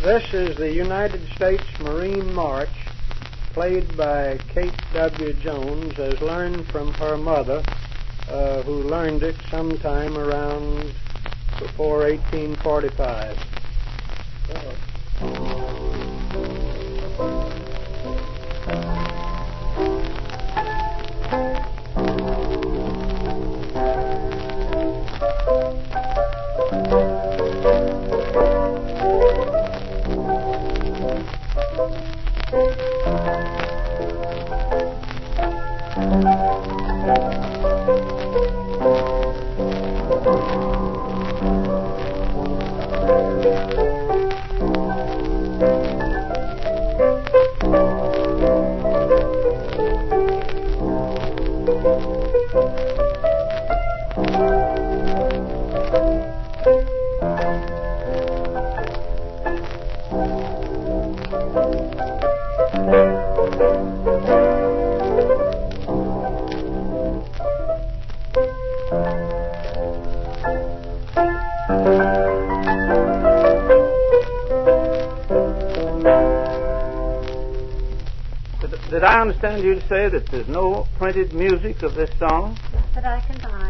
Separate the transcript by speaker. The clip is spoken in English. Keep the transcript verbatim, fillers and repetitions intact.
Speaker 1: This is the United States Marine March, played by Kate W. Jones, as learned from her mother, uh, who learned it sometime around before eighteen forty-five. So.
Speaker 2: Did I understand you to say that there's no printed music of this song?
Speaker 3: Not that I can find.